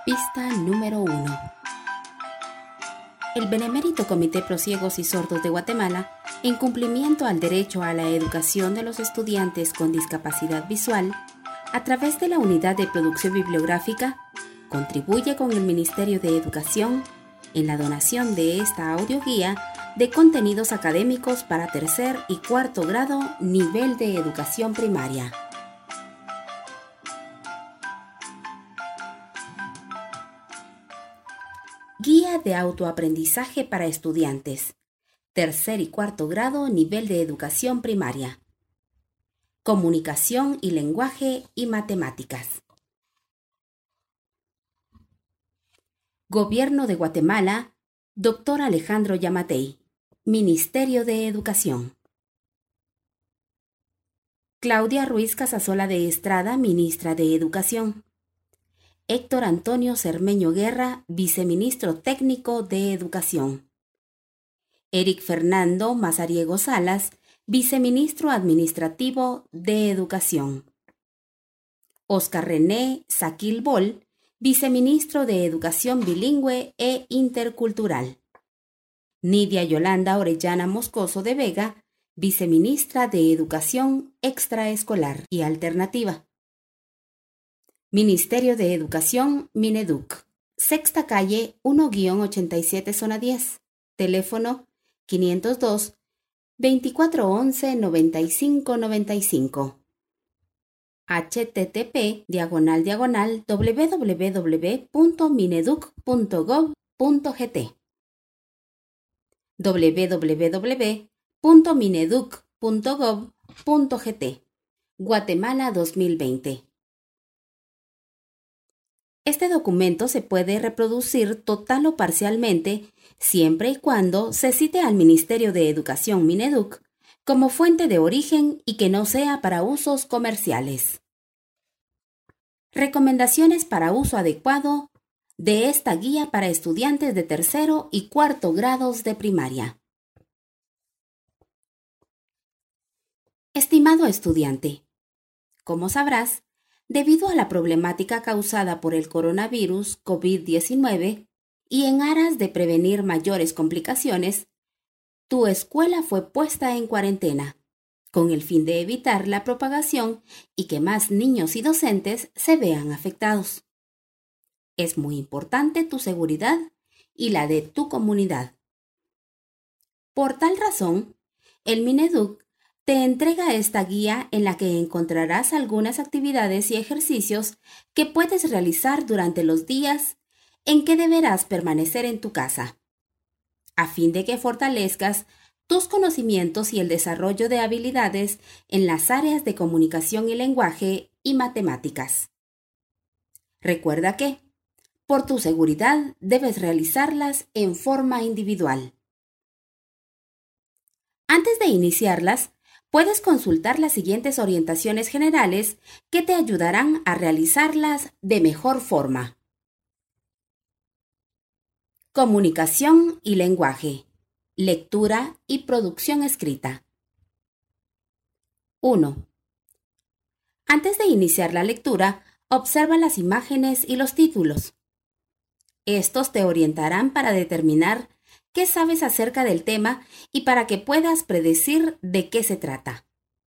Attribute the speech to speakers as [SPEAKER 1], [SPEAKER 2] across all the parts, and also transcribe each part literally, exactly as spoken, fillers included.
[SPEAKER 1] Pista número uno. El Benemérito Comité Pro Ciegos y Sordos de Guatemala, en cumplimiento al derecho a la educación de los estudiantes con discapacidad visual, a través de la Unidad de Producción Bibliográfica, contribuye con el Ministerio de Educación en la donación de esta audioguía de contenidos académicos para tercer y cuarto grado nivel de educación primaria. Guía de autoaprendizaje para estudiantes, tercer y cuarto grado nivel de educación primaria. Comunicación y lenguaje y matemáticas. Gobierno de Guatemala, doctor Alejandro Yamatei, Ministerio de Educación. Claudia Ruiz Casasola de Estrada, ministra de Educación. Héctor Antonio Cermeño Guerra, viceministro técnico de Educación. Eric Fernando Mazariego Salas, viceministro administrativo de Educación. Oscar René Saquil Bol, viceministro de Educación Bilingüe e Intercultural. Nidia Yolanda Orellana Moscoso de Vega, viceministra de Educación Extraescolar y Alternativa. Ministerio de Educación, Mineduc. Sexta Calle uno ochenta y siete, Zona diez. Teléfono quinientos dos, veinticuatro once, noventa y cinco noventa y cinco. http diagonal diagonal www punto mineduc punto gov punto gt www punto mineduc punto gov punto gt Guatemala dos mil veinte. Este documento se puede reproducir total o parcialmente siempre y cuando se cite al Ministerio de Educación Mineduc como fuente de origen y que no sea para usos comerciales. Recomendaciones para uso adecuado de esta guía para estudiantes de tercero y cuarto grados de primaria. Estimado estudiante, como sabrás, debido a la problemática causada por el coronavirus COVID diecinueve y en aras de prevenir mayores complicaciones, tu escuela fue puesta en cuarentena, con el fin de evitar la propagación y que más niños y docentes se vean afectados. Es muy importante tu seguridad y la de tu comunidad. Por tal razón, el Mineduc te entrega esta guía en la que encontrarás algunas actividades y ejercicios que puedes realizar durante los días en que deberás permanecer en tu casa, a fin de que fortalezcas tus conocimientos y el desarrollo de habilidades en las áreas de comunicación y lenguaje y matemáticas. Recuerda que, por tu seguridad, debes realizarlas en forma individual. Antes de iniciarlas, puedes consultar las siguientes orientaciones generales que te ayudarán a realizarlas de mejor forma. Comunicación y lenguaje. Lectura y producción escrita. uno. Antes de iniciar la lectura, observa las imágenes y los títulos. Estos te orientarán para determinar qué sabes acerca del tema y para que puedas predecir de qué se trata.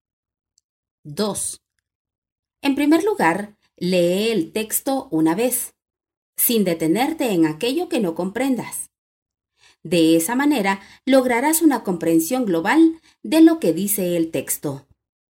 [SPEAKER 1] dos. En primer lugar, lee el texto una vez, sin detenerte en aquello que no comprendas. De esa manera, lograrás una comprensión global de lo que dice el texto.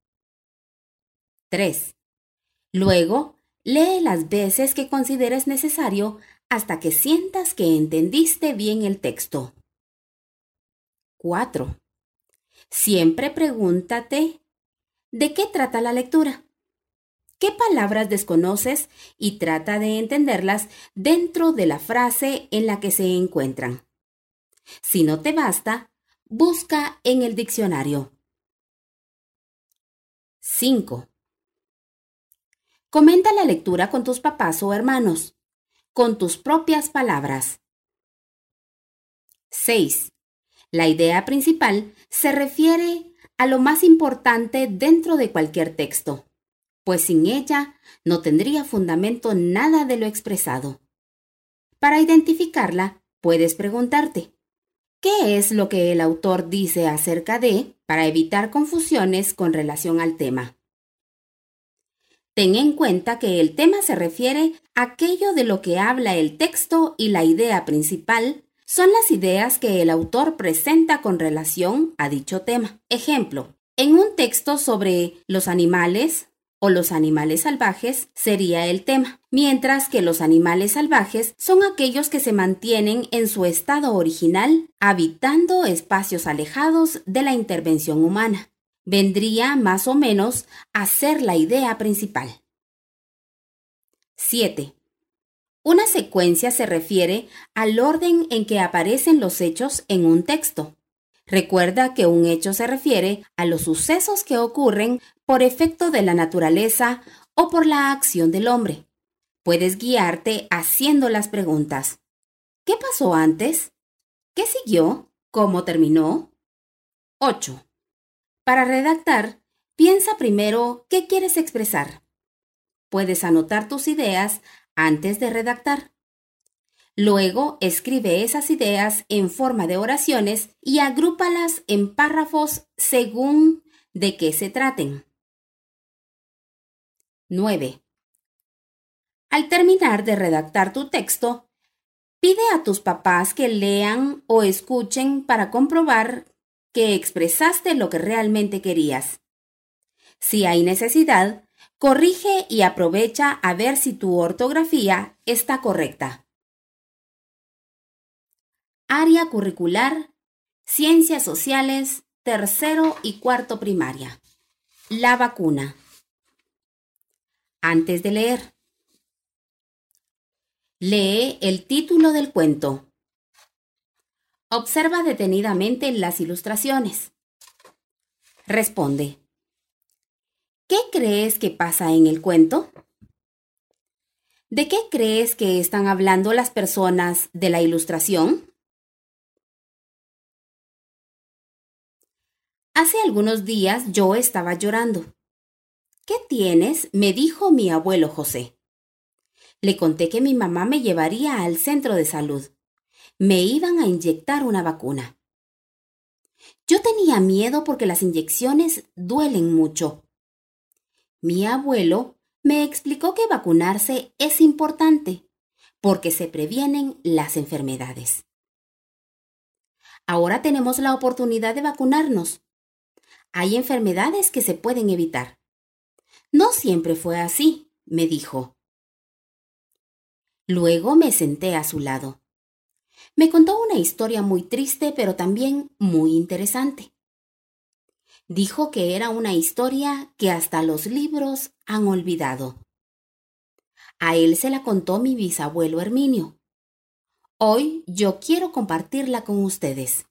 [SPEAKER 1] tres. Luego, lee las veces que consideres necesario hasta que sientas que entendiste bien el texto. cuatro. Siempre pregúntate, ¿de qué trata la lectura? ¿Qué palabras desconoces? Y trata de entenderlas dentro de la frase en la que se encuentran. Si no te basta, busca en el diccionario. cinco. Comenta la lectura con tus papás o hermanos, con tus propias palabras. seis. La idea principal se refiere a lo más importante dentro de cualquier texto, pues sin ella no tendría fundamento nada de lo expresado. Para identificarla, puedes preguntarte, ¿qué es lo que el autor dice acerca de, para evitar confusiones con relación al tema? Ten en cuenta que el tema se refiere a aquello de lo que habla el texto y la idea principal son las ideas que el autor presenta con relación a dicho tema. Ejemplo, en un texto sobre los animales o los animales salvajes sería el tema, mientras que los animales salvajes son aquellos que se mantienen en su estado original, habitando espacios alejados de la intervención humana. Vendría más o menos a ser la idea principal. siete. Una secuencia se refiere al orden en que aparecen los hechos en un texto. Recuerda que un hecho se refiere a los sucesos que ocurren por efecto de la naturaleza o por la acción del hombre. Puedes guiarte haciendo las preguntas. ¿Qué pasó antes? ¿Qué siguió? ¿Cómo terminó? ocho. Para redactar, piensa primero qué quieres expresar. Puedes anotar tus ideas antes de redactar. Luego, escribe esas ideas en forma de oraciones y agrúpalas en párrafos según de qué se traten. nueve. Al terminar de redactar tu texto, pide a tus papás que lean o escuchen para comprobar que expresaste lo que realmente querías. Si hay necesidad, corrige y aprovecha a ver si tu ortografía está correcta. Área curricular, Ciencias Sociales, tercero y cuarto primaria. La vacuna. Antes de leer, lee el título del cuento. Observa detenidamente las ilustraciones. Responde. ¿Qué crees que pasa en el cuento? ¿De qué crees que están hablando las personas de la ilustración? Hace algunos días yo estaba llorando. ¿Qué tienes?, me dijo mi abuelo José. Le conté que mi mamá me llevaría al centro de salud. Me iban a inyectar una vacuna. Yo tenía miedo porque las inyecciones duelen mucho. Mi abuelo me explicó que vacunarse es importante porque se previenen las enfermedades. Ahora tenemos la oportunidad de vacunarnos. Hay enfermedades que se pueden evitar. No siempre fue así, me dijo. Luego me senté a su lado. Me contó una historia muy triste, pero también muy interesante. Dijo que era una historia que hasta los libros han olvidado. A él se la contó mi bisabuelo Herminio. Hoy yo quiero compartirla con ustedes.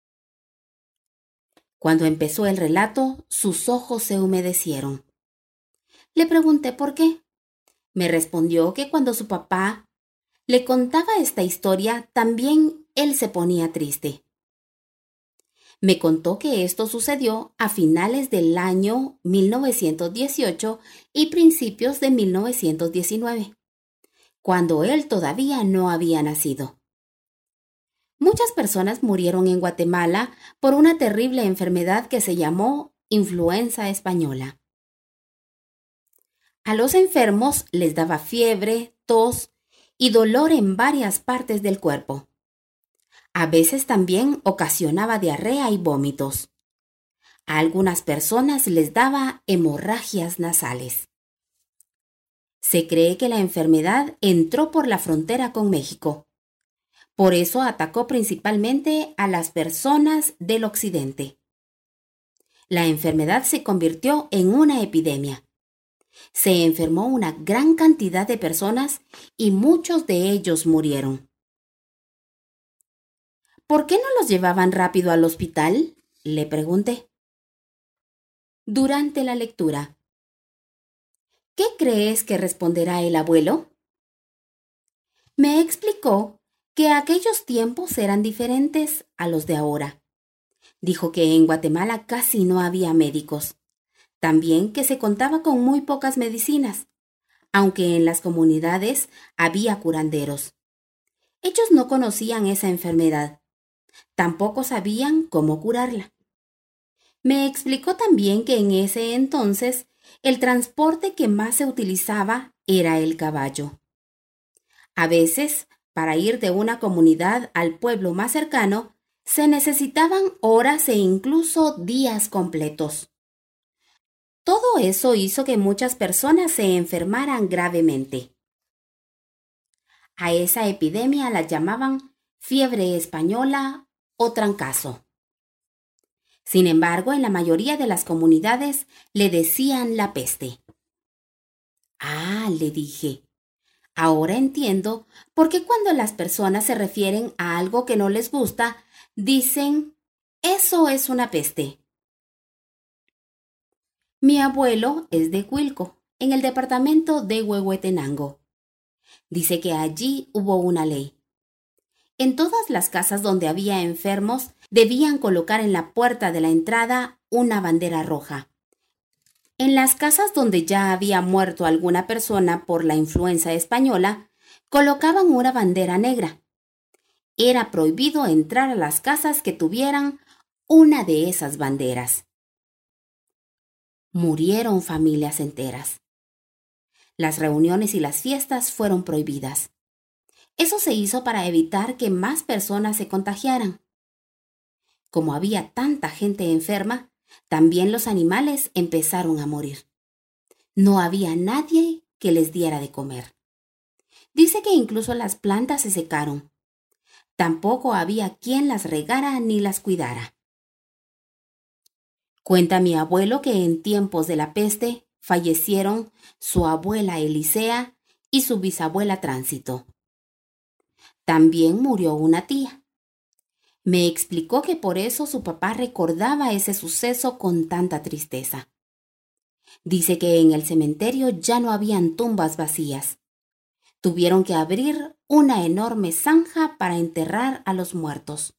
[SPEAKER 1] Cuando empezó el relato, sus ojos se humedecieron. Le pregunté por qué. Me respondió que cuando su papá le contaba esta historia, también él se ponía triste. Me contó que esto sucedió a finales del año mil novecientos dieciocho y principios de mil novecientos diecinueve, cuando él todavía no había nacido. Muchas personas murieron en Guatemala por una terrible enfermedad que se llamó influenza española. A los enfermos les daba fiebre, tos y dolor en varias partes del cuerpo. A veces también ocasionaba diarrea y vómitos. A algunas personas les daba hemorragias nasales. Se cree que la enfermedad entró por la frontera con México. Por eso atacó principalmente a las personas del occidente. La enfermedad se convirtió en una epidemia. Se enfermó una gran cantidad de personas y muchos de ellos murieron. ¿Por qué no los llevaban rápido al hospital?, le pregunté. Durante la lectura. ¿Qué crees que responderá el abuelo? Me explicó que aquellos tiempos eran diferentes a los de ahora. Dijo que en Guatemala casi no había médicos. También que se contaba con muy pocas medicinas, aunque en las comunidades había curanderos. Ellos no conocían esa enfermedad, tampoco sabían cómo curarla. Me explicó también que en ese entonces el transporte que más se utilizaba era el caballo. A veces, para ir de una comunidad al pueblo más cercano, se necesitaban horas e incluso días completos. Todo eso hizo que muchas personas se enfermaran gravemente. A esa epidemia la llamaban fiebre española o trancazo. Sin embargo, en la mayoría de las comunidades le decían la peste. Ah, le dije, ahora entiendo por qué cuando las personas se refieren a algo que no les gusta, dicen, eso es una peste. Mi abuelo es de Cuilco, en el departamento de Huehuetenango. Dice que allí hubo una ley. En todas las casas donde había enfermos, debían colocar en la puerta de la entrada una bandera roja. En las casas donde ya había muerto alguna persona por la influenza española, colocaban una bandera negra. Era prohibido entrar a las casas que tuvieran una de esas banderas. Murieron familias enteras. Las reuniones y las fiestas fueron prohibidas. Eso se hizo para evitar que más personas se contagiaran. Como había tanta gente enferma, también los animales empezaron a morir. No había nadie que les diera de comer. Dice que incluso las plantas se secaron. Tampoco había quien las regara ni las cuidara. Cuenta mi abuelo que en tiempos de la peste fallecieron su abuela Elisea y su bisabuela Tránsito. También murió una tía. Me explicó que por eso su papá recordaba ese suceso con tanta tristeza. Dice que en el cementerio ya no habían tumbas vacías. Tuvieron que abrir una enorme zanja para enterrar a los muertos.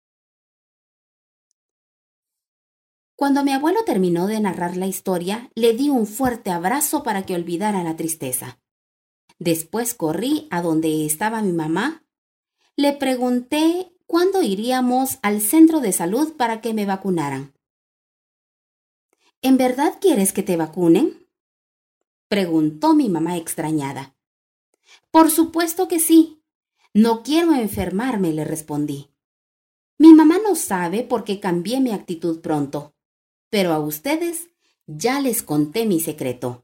[SPEAKER 1] Cuando mi abuelo terminó de narrar la historia, le di un fuerte abrazo para que olvidara la tristeza. Después corrí a donde estaba mi mamá. Le pregunté cuándo iríamos al centro de salud para que me vacunaran. ¿En verdad quieres que te vacunen?, preguntó mi mamá extrañada. Por supuesto que sí. No quiero enfermarme, le respondí. Mi mamá no sabe por qué cambié mi actitud pronto, pero a ustedes ya les conté mi secreto.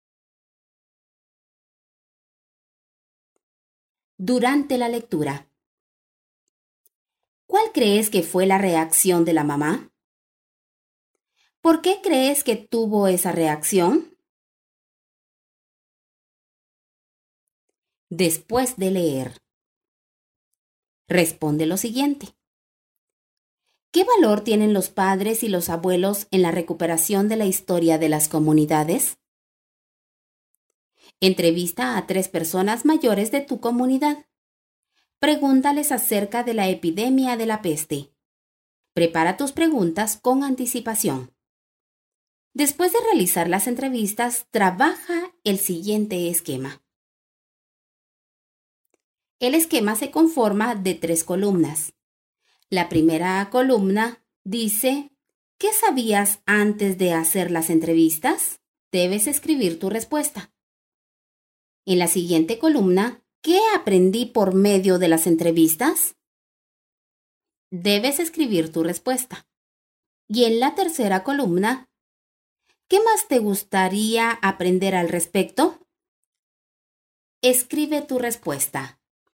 [SPEAKER 1] Durante la lectura. ¿Cuál crees que fue la reacción de la mamá? ¿Por qué crees que tuvo esa reacción? Después de leer, responde lo siguiente. ¿Qué valor tienen los padres y los abuelos en la recuperación de la historia de las comunidades? Entrevista a tres personas mayores de tu comunidad. Pregúntales acerca de la epidemia de la peste. Prepara tus preguntas con anticipación. Después de realizar las entrevistas, trabaja el siguiente esquema. El esquema se conforma de tres columnas. La primera columna dice, ¿qué sabías antes de hacer las entrevistas? Debes escribir tu respuesta. En la siguiente columna, ¿qué aprendí por medio de las entrevistas? Debes escribir tu respuesta. Y en la tercera columna, ¿qué más te gustaría aprender al respecto? Escribe tu respuesta.